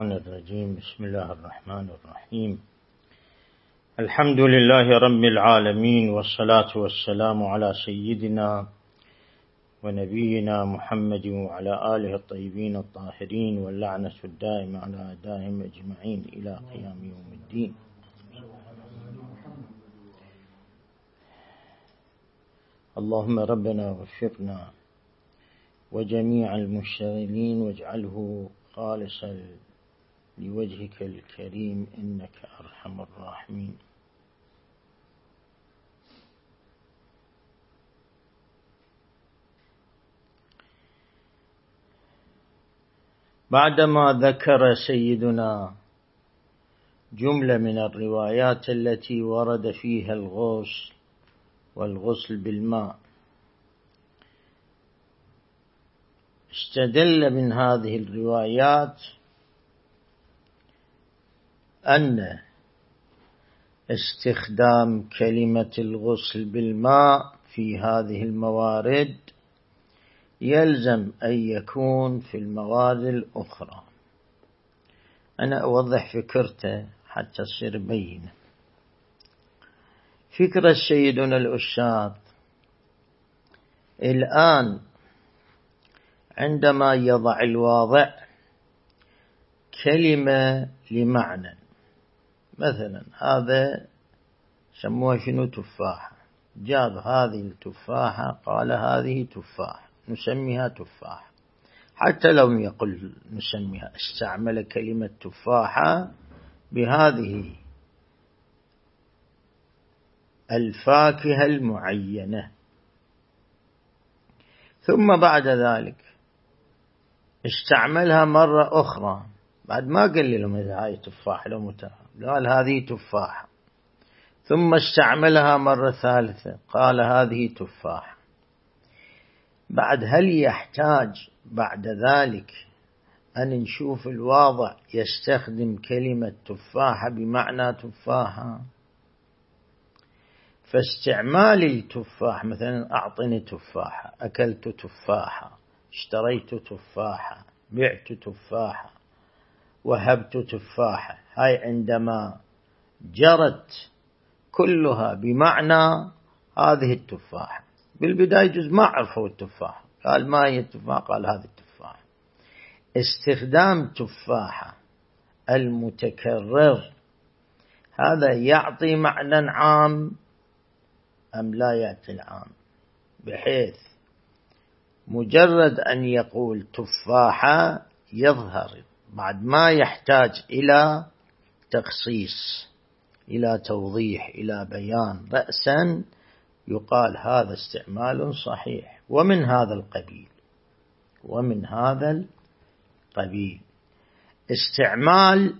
الرجيم. بسم الله الرحمن الرحيم. الحمد لله رب العالمين، والصلاة والسلام على سيدنا ونبينا محمد وعلى آله الطيبين الطاهرين، واللعنة الدائمة على أعدائهم أجمعين إلى قيام يوم الدين. اللهم ربنا وفقنا وجميع المشتغلين واجعله خالصا لوجهك الكريم إنك أرحم الراحمين. بعدما ذكر سيدنا جملة من الروايات التي ورد فيها الغسل والغسل بالماء، استدل من هذه الروايات أن استخدام كلمة الغسل بالماء في هذه الموارد يلزم أن يكون في الموارد الأخرى. أنا أوضح فكرته حتى تصير بينة. فكرة سيدنا الأستاذ الآن عندما يضع الواضع كلمة لمعنى، مثلا هذا سموها شنو؟ تفاحة. جاب هذه التفاحة قال هذه تفاحة، نسميها تفاحة. حتى لو يقول نسميها، استعمل كلمة تفاحة بهذه الفاكهة المعينة، ثم بعد ذلك استعملها مرة أخرى بعد ما قال لهم إذا هاي تفاحة لو متهم، قال هذه تفاحة، ثم استعملها مرة ثالثة قال هذه تفاحة. بعد هل يحتاج بعد ذلك أن نشوف الواضع يستخدم كلمة تفاحة بمعنى تفاحة؟ فاستعمال التفاح مثلا أعطني تفاحة، أكلت تفاحة، اشتريت تفاحة، بعت تفاحة، وهبت تفاحة، هاي عندما جرت كلها بمعنى هذه التفاحة. بالبداية جزء ما عرفوا التفاحة، قال ما هي التفاحة؟ قال هذه التفاحة. استخدام تفاحة المتكرر هذا يعطي معنى عام أم لا يعطي العام؟ بحيث مجرد أن يقول تفاحة يظهر بعد ما يحتاج إلى تخصيص، إلى توضيح، إلى بيان رأسا، يقال هذا استعمال صحيح. ومن هذا القبيل استعمال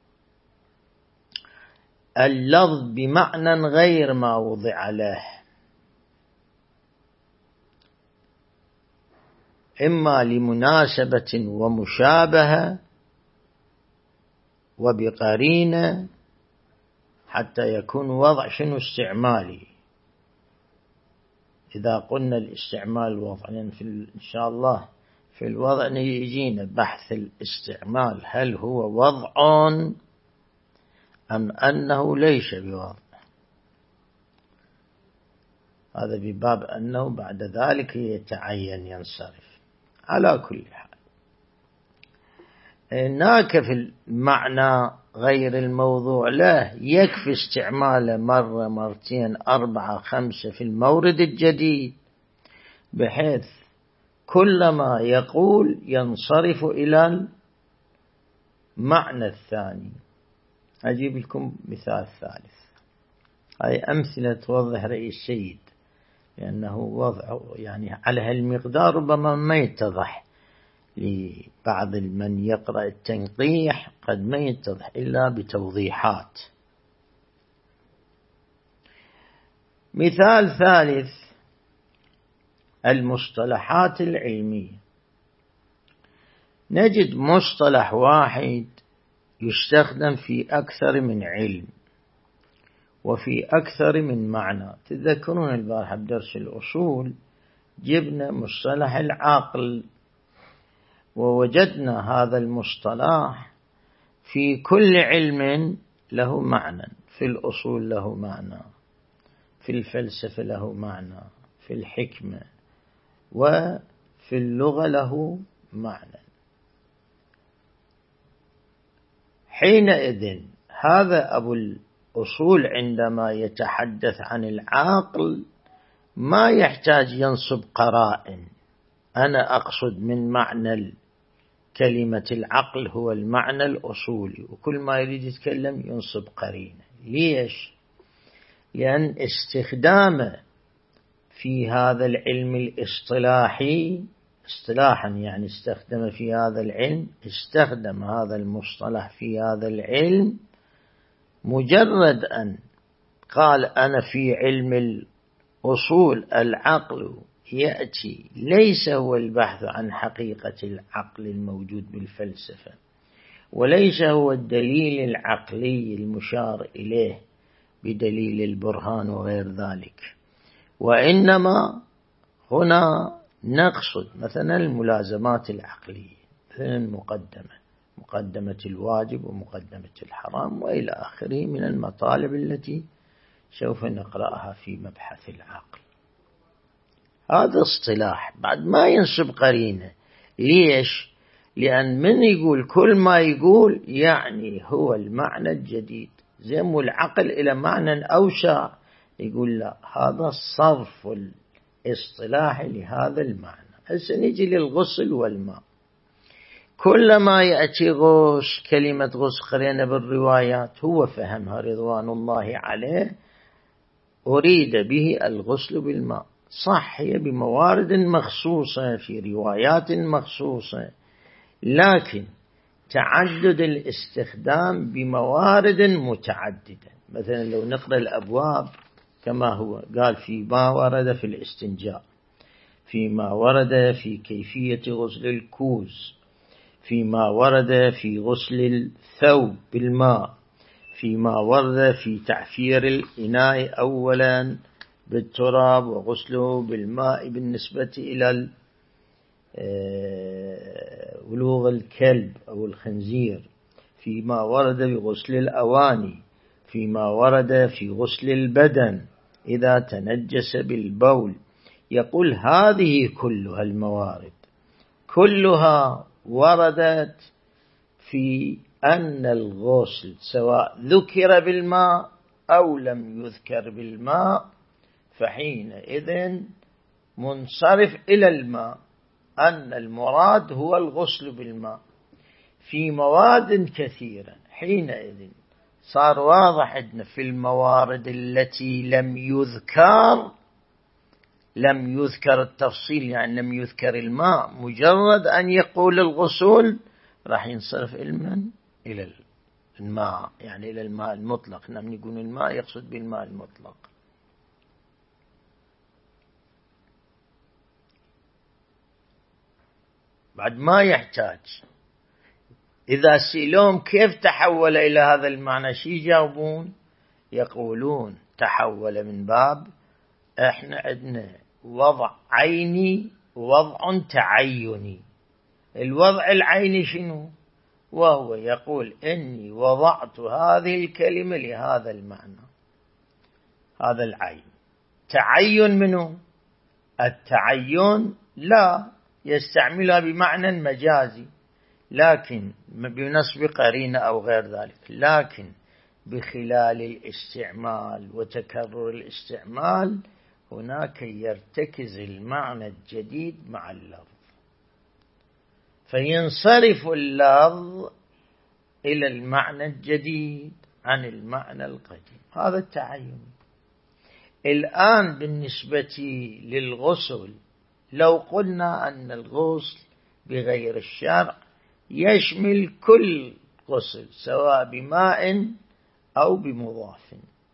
اللفظ بمعنى غير ما وضع له، إما لمناسبة ومشابهة وبقرينة حتى يكون وضع شنو استعمالي. إذا قلنا الاستعمال وضع، يعني إن شاء الله في الوضع يجينا بحث الاستعمال، هل هو وضع أم أنه ليس بوضع؟ هذا بباب أنه بعد ذلك يتعين ينصرف. على كل حال هناك في المعنى غير الموضوع له يكفي استعماله مرة مرتين 4 5 في المورد الجديد، بحيث كلما يقول ينصرف إلى المعنى الثاني. أجيب لكم مثال ثالث. هاي أمثلة توضح رأي السيد، لأنه وضع يعني على هالمقدار ربما ما يتضح لبعض من يقرأ التنقيح، قد ما يتضح إلا بتوضيحات. مثال ثالث، المصطلحات العلمية. نجد مصطلح واحد يستخدم في أكثر من علم وفي أكثر من معنى. تذكرون البارحة بدرس الأصول جبنا مصطلح العقل، ووجدنا هذا المصطلح في كل علم له معنى، في الأصول له معنى، في الفلسفة له معنى، في الحكمة وفي اللغة له معنى. حينئذ هذا أبو الأصول عندما يتحدث عن العقل ما يحتاج ينصب قرائن. أنا أقصد من معنى كلمة العقل هو المعنى الأصولي، وكل ما يريد يتكلم ينصب قرينة. ليش؟ لأن استخدامه في هذا العلم الاصطلاحي، اصطلاحا يعني استخدم في هذا العلم، استخدم هذا المصطلح في هذا العلم مجرد أن قال أنا في علم الأصول العقل يأتي ليس هو البحث عن حقيقة العقل الموجود بالفلسفة، وليس هو الدليل العقلي المشار إليه بدليل البرهان وغير ذلك، وإنما هنا نقصد مثلا الملازمات العقلية، مثلا مقدمة الواجب ومقدمة الحرام وإلى آخره من المطالب التي سوف نقرأها في مبحث العقل. هذا اصطلاح بعد ما ينصب قرينة. ليش؟ لأن من يقول كل ما يقول يعني هو المعنى الجديد، زم العقل إلى معنى أوسع، يقول لا، هذا صرف الاصطلاح لهذا المعنى. هسه نجي للغسل والماء. كلما يأتي غش، كلمة غش قرينة بالروايات هو فهمها رضوان الله عليه، أريد به الغسل بالماء. صح، هي بموارد مخصوصة في روايات مخصوصة، لكن تعدد الاستخدام بموارد متعددة. مثلا لو نقرأ الأبواب كما هو قال فيما ورد في الاستنجاء، فيما ورد في كيفية غسل الكوز، فيما ورد في غسل الثوب بالماء، فيما ورد في تعفير الإناء أولا بالتراب وغسله بالماء بالنسبة إلى ولوغ الكلب أو الخنزير، فيما ورد بغسل الأواني، فيما ورد في غسل البدن إذا تنجس بالبول. يقول هذه كلها الموارد كلها وردت في أن الغسل سواء ذكر بالماء أو لم يذكر بالماء فحينئذ منصرف إلى الماء، أن المراد هو الغسل بالماء في مواد كثيرة. حينئذ صار واضح عندنا في الموارد التي لم يذكر التفصيل، يعني لم يذكر الماء، مجرد أن يقول الغسل راح ينصرف علما إلى الماء، يعني إلى الماء المطلق. لم يقول الماء يقصد بالماء المطلق. بعد ما يحتاج. إذا سئلهم كيف تحول إلى هذا المعنى شي يجاوبون؟ يقولون تحول من باب احنا عندنا وضع عيني ووضع تعيني. الوضع العيني شنو؟ وهو يقول إني وضعت هذه الكلمة لهذا المعنى، هذا العين. تعين منه؟ التعين لا يستعملها بمعنى مجازي، لكن بنصب قرينة أو غير ذلك، لكن بخلال الاستعمال وتكرر الاستعمال هناك يرتكز المعنى الجديد مع اللفظ، فينصرف اللفظ إلى المعنى الجديد عن المعنى القديم. هذا التعين. الآن بالنسبة للغسل، لو قلنا أن الغسل بغير الشرع يشمل كل غسل سواء بماء أو بمضاف،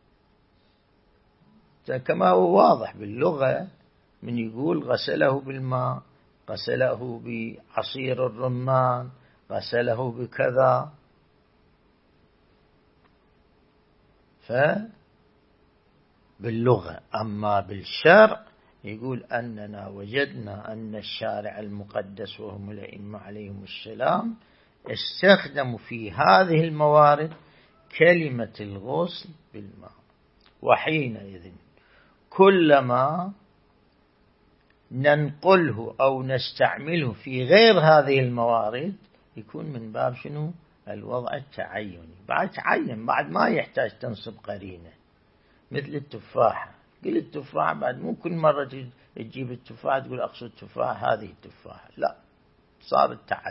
كما هو واضح باللغة، من يقول غسله بالماء، غسله بعصير الرمان، غسله بكذا. فباللغة. أما بالشرع يقول أننا وجدنا أن الشارع المقدس وهم الأئمة عليهم السلام استخدموا في هذه الموارد كلمة الغسل بالماء. وحينئذ كلما ننقله أو نستعمله في غير هذه الموارد يكون من باب شنو؟ الوضع التعيني. بعد تعين، بعد ما يحتاج تنصب قرينة. مثل التفاحة، قل التفاحة، بعد مو كل مرة تجيب التفاحة تقول أقصد التفاحة هذه التفاحة، لا، صار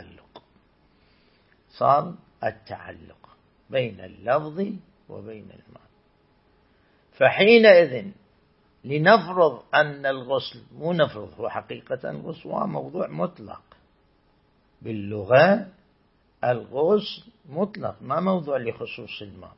التعلق بين اللفظ وبين المعنى. فحينئذ لنفرض أن الغسل، مو نفرض، هو حقيقة الغسل هو موضوع مطلق باللغة. الغسل مطلق، ما موضوع لخصوص الماء.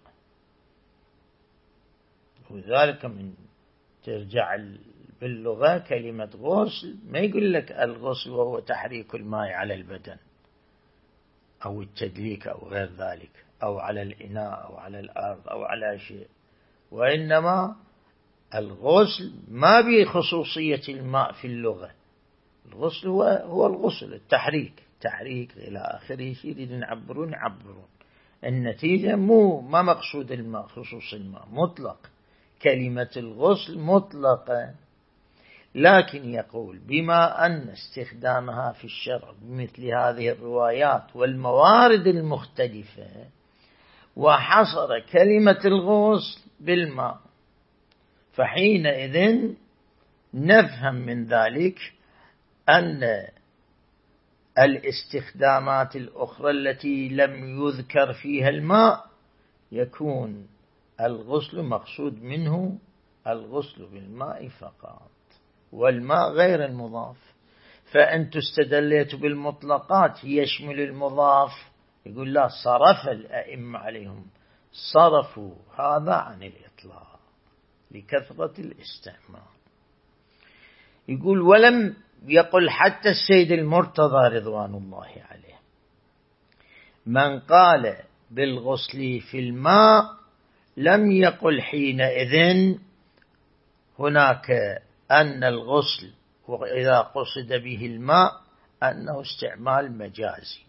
وذلك من ترجع باللغة كلمة غسل ما يقول لك الغسل وهو تحريك الماء على البدن أو التدليك أو غير ذلك، أو على الإناء أو على الأرض أو على شيء، وإنما الغسل ما بخصوصية الماء في اللغة. الغسل هو الغسل، التحريك إلى آخره. يريد يعبرون النتيجة ما مقصود الماء، خصوص الماء مطلق. كلمة الغسل مطلقة، لكن يقول بما أن استخدامها في الشرع بمثل هذه الروايات والموارد المختلفة وحصر كلمة الغسل بالماء، فحينئذ نفهم من ذلك أن الاستخدامات الأخرى التي لم يذكر فيها الماء يكون الغسل مقصود منه الغسل بالماء فقط، والماء غير المضاف. فأنت استدليت بالمطلقات يشمل المضاف، يقول لا، صرف الأئمة عليهم، صرفوا هذا عن الإطلاق لكثرة الاستعمال. يقول ولم يقل حتى السيد المرتضى رضوان الله عليه من قال بالغسل في الماء لم يقل حينئذ هناك أن الغسل وإذا قصد به الماء أنه استعمال مجازي،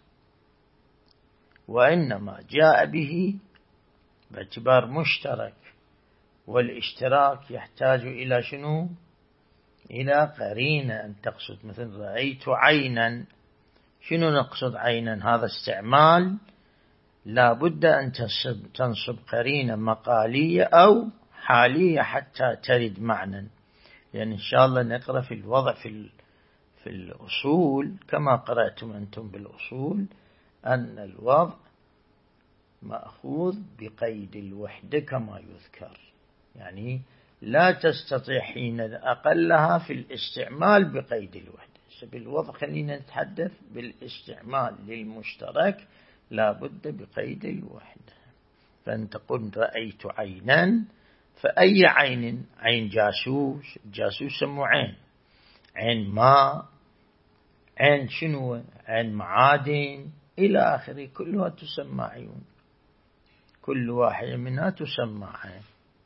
وإنما جاء به باعتبار مشترك، والاشتراك يحتاج إلى شنو؟ إلى قرينة أن تقصد. مثل رأيت عينا، شنو نقصد عينا؟ هذا استعمال لا بد أن تنصب قرينة مقالية أو حالية حتى ترد معنى. يعني إن شاء الله نقرأ في الوضع في الأصول كما قرأتم أنتم بالأصول أن الوضع مأخوذ بقيد الوحدة كما يذكر، يعني لا تستطيع حين أقلها في الاستعمال بقيد الوحدة. بالوضع خلينا نتحدث بالاستعمال للمشترك لا بد بقيد الوحدة. فأنت قلت رأيت عينا، فأي عين؟ عين جاسوس، جاسوس سمو عين ماء، عين شنو؟ عين معادن إلى آخره، كلها تسمى عيون، كل واحدة منها تسمى عين.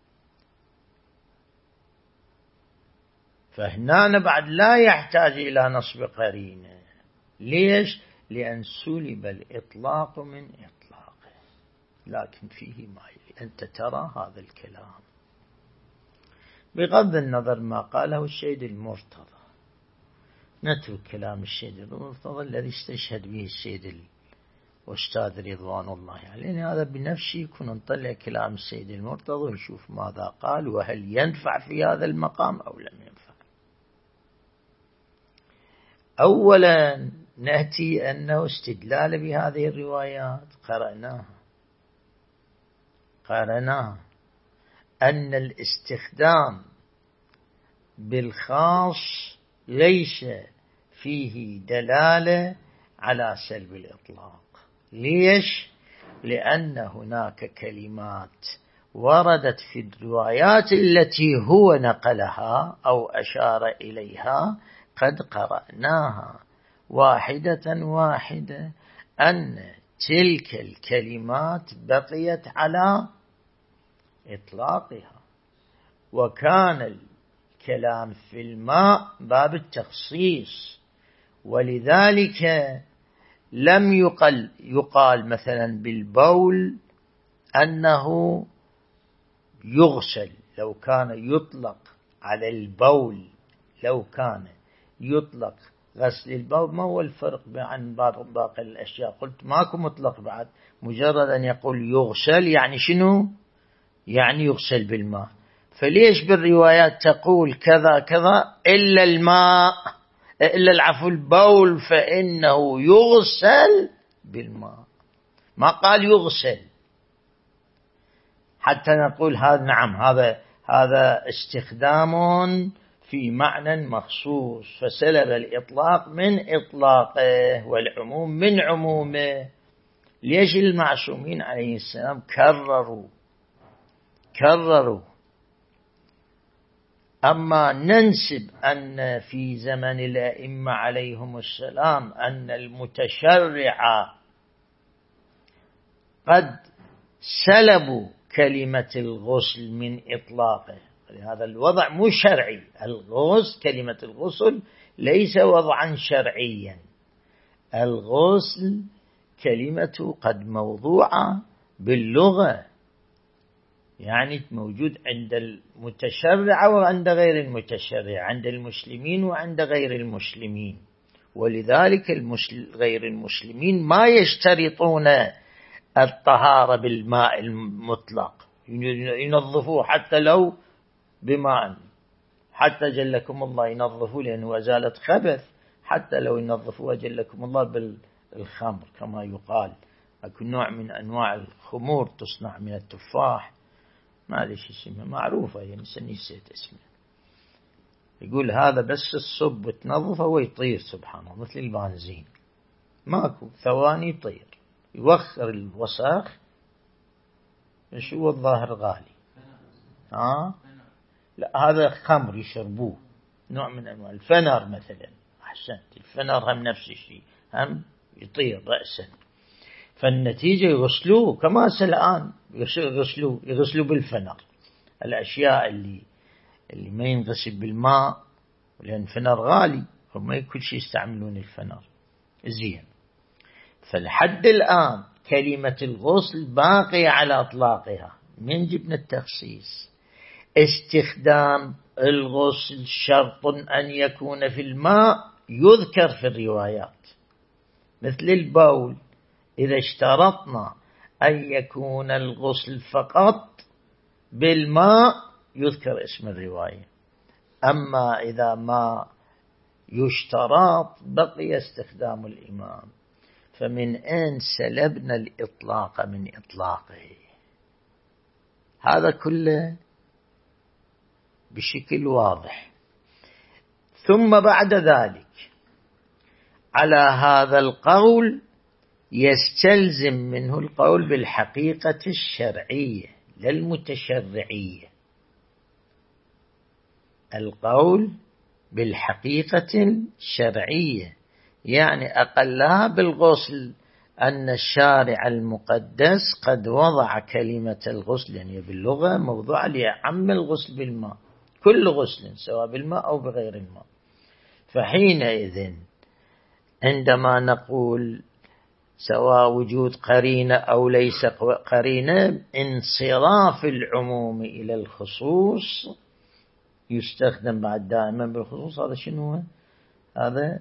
فهنا بعد لا يحتاج إلى نصب قرينة. ليش؟ لأن سلب الإطلاق من إطلاقه، لكن فيه ما أنت ترى هذا الكلام بغض النظر ما قاله السيد المرتضى. نترك كلام السيد المرتضى الذي استشهد به السيد الأستاذ رضوان الله عليه، يعني هذا بنفسه يكون نطلع كلام السيد المرتضى ونشوف ماذا قال وهل ينفع في هذا المقام أو لم ينفع. أولا نأتي أنه استدلال بهذه الروايات قرأناها أن الاستخدام بالخاص ليس فيه دلالة على سلب الإطلاق. ليش؟ لأن هناك كلمات وردت في الروايات التي هو نقلها أو أشار إليها قد قرأناها واحدة أن تلك الكلمات بقيت على إطلاقها، وكان الكلام في الماء باب التخصيص، ولذلك لم يقال مثلا بالبول أنه يغسل. لو كان يطلق على البول، لو كان يطلق غسل البول، ما هو الفرق عن باقي الأشياء؟ قلت ماكو مطلق بعد، مجرد أن يقول يغسل يعني شنو؟ يعني يغسل بالماء. فليش بالروايات تقول كذا كذا إلا الماء، إلا العفو البول فإنه يغسل بالماء، ما قال يغسل، حتى نقول هذا نعم هذا استخدام في معنى مخصوص، فسلب الإطلاق من إطلاقه والعموم من عمومه. ليش المعصومين عليه السلام كرروا. أما ننسب أن في زمن الأئمة عليهم السلام أن المتشرع قد سلبوا كلمة الغسل من إطلاقه، هذا الوضع مو شرعي. الغسل، كلمة الغسل ليس وضعا شرعيا، الغسل كلمة قد موضوعة باللغة، يعني موجود عند المتشرع وعند غير المتشرع، عند المسلمين وعند غير المسلمين. ولذلك غير المسلمين ما يشترطون الطهارة بالماء المطلق، ينظفوه حتى لو بماء، حتى جلكم الله ينظفوه لأنه أزالت خبث، حتى لو ينظفوه جلكم الله بالخمر كما يقال. أكو نوع من أنواع الخمور تصنع من التفاح، ما ليش اسمها معروفة، يعني نسيت اسمه، يقول هذا بس الصب وتنظفه ويطير سبحان الله مثل البنزين، ماكو ثواني يطير، يوخر الوساخ. شو الظاهر غالي؟ لا هذا خمر يشربوه، نوع من أنواع الفنر مثلا. أحسنت، الفنر هم نفس الشيء، هم يطير رأسا. فالنتيجة يغسلوه كما الآن يغسلوا بالفنر، الأشياء اللي ما ينغسل بالماء، لأن الفنر غالي، هم كل شيء يستعملون الفنر. زين، فالحد الآن كلمة الغسل باقية على أطلاقها. من جبنا التخصيص؟ استخدام الغسل شرط أن يكون في الماء يذكر في الروايات، مثل البول إذا اشترطنا أن يكون الغسل فقط بالماء يذكر اسم الرواية. أما إذا ما يشترط بقي استخدام الإمام. فمن أين سلبنا الإطلاق من إطلاقه؟ هذا كله بشكل واضح. ثم بعد ذلك على هذا القول يستلزم منه القول بالحقيقة الشرعية لا المتشرعية، القول بالحقيقة الشرعية، يعني أقلها بالغسل، أن الشارع المقدس قد وضع كلمة الغسل، يعني باللغة موضوع ليعم الغسل بالماء، كل غسل سواء بالماء أو بغير الماء. فحينئذ عندما نقول سواء وجود قرينة أو ليس قرينة، انصراف العموم إلى الخصوص يستخدم بعد دائما بالخصوص. هذا شنو هو؟ هذا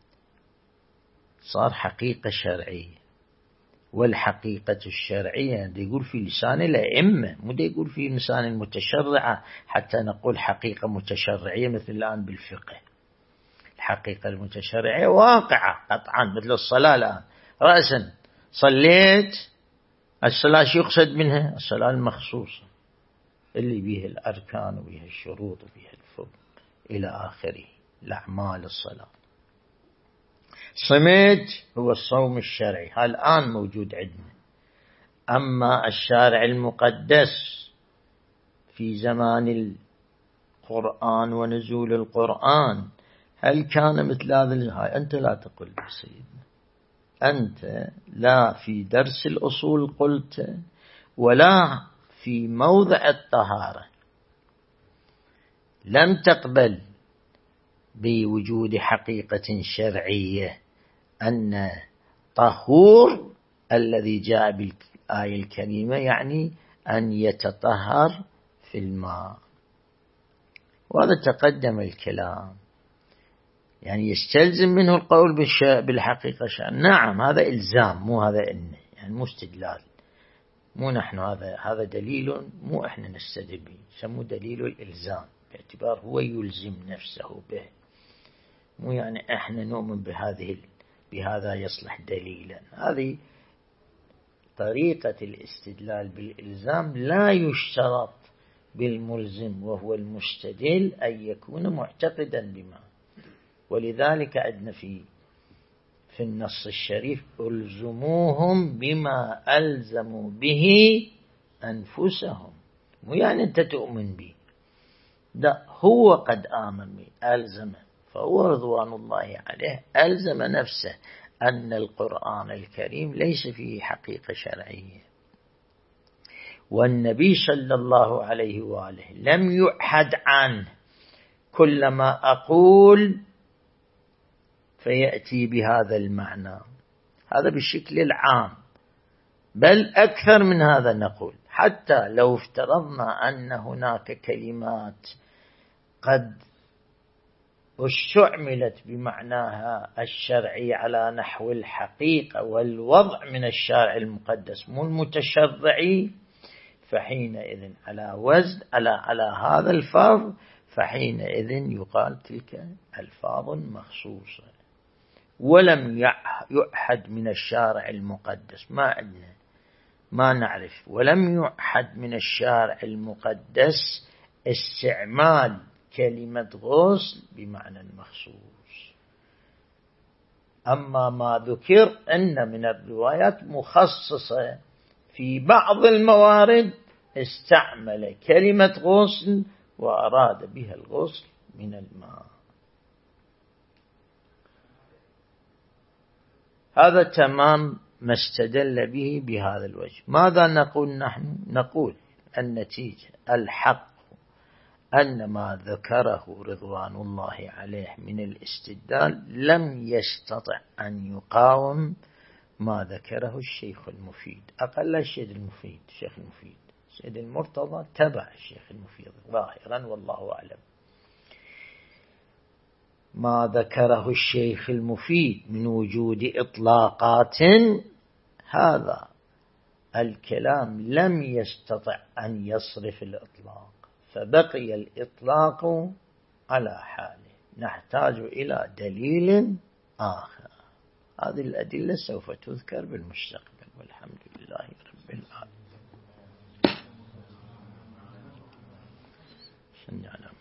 صار حقيقة شرعية. والحقيقة الشرعية دي يقول في لسان الأئمة، مو دي يقول في لسان المتشرعة حتى نقول حقيقة متشرعية مثل الآن بالفقه. الحقيقة المتشرعية واقعة قطعا، مثل الصلاة الآن رأسا صليت، الصلاة شو يقصد منها؟ الصلاة المخصوصة اللي بيها الأركان وبيها الشروط وبيها الفضل إلى آخره، الأعمال الصلاة. صمت هو الصوم الشرعي، الآن موجود عندنا. أما الشارع المقدس في زمان القرآن ونزول القرآن هل كان مثل هذا الهاي؟ أنت لا تقل لي سيدنا، أنت لا في درس الأصول قلت ولا في موضع الطهارة لم تقبل بوجود حقيقة شرعية أن طهور الذي جاء بالآية الكريمة يعني أن يتطهر في الماء، وهذا تقدم الكلام، يعني يستلزم منه القول بالحقيقة نعم هذا إلزام، مو هذا إنه يعني مو استدلال، مو نحن هذا دليل مو إحنا نستدل به، يسموه دليل الإلزام باعتبار هو يلزم نفسه به، مو يعني إحنا نؤمن بهذا يصلح دليلا. هذه طريقة الاستدلال بالإلزام، لا يشترط بالملزم وهو المستدل أن يكون معتقدا بما، ولذلك عندنا في النص الشريف ألزموهم بما ألزموا به أنفسهم، مو يعني أنت تؤمن به، لا هو قد آمن به ألزمه، فهو رضوان الله عليه ألزم نفسه أن القرآن الكريم ليس فيه حقيقة شرعية، والنبي صلى الله عليه وآله لم يحد عنه كلما أقول فيأتي بهذا المعنى، هذا بالشكل العام، بل أكثر من هذا نقول، حتى لو افترضنا أن هناك كلمات قد استعملت بمعناها الشرعي على نحو الحقيقة والوضع من الشارع المقدس مو المتشرعي، فحينئذ على وزن على هذا الفرض، فحينئذ يقال تلك ألفاظ مخصوصة، ولم يؤحد من الشارع المقدس، ما نعرف، ولم يؤحد من الشارع المقدس استعمال كلمة غسل بمعنى مخصوص. أما ما ذكر أن من الروايات مخصصة في بعض الموارد استعمل كلمة غسل وأراد بها الغسل من الماء. هذا تمام ما استدل به بهذا الوجه. ماذا نقول نحن؟ نقول النتيجة الحق أن ما ذكره رضوان الله عليه من الاستدلال لم يستطع أن يقاوم ما ذكره الشيخ المفيد، أقل الشيخ المفيد سيد المرتضى تبع الشيخ المفيد ظاهرا والله أعلم. ما ذكره الشيخ المفيد من وجود إطلاقات، هذا الكلام لم يستطع أن يصرف الإطلاق، فبقي الإطلاق على حاله، نحتاج إلى دليل آخر. هذه الأدلة سوف تذكر بالمستقبل، والحمد لله رب العالمين.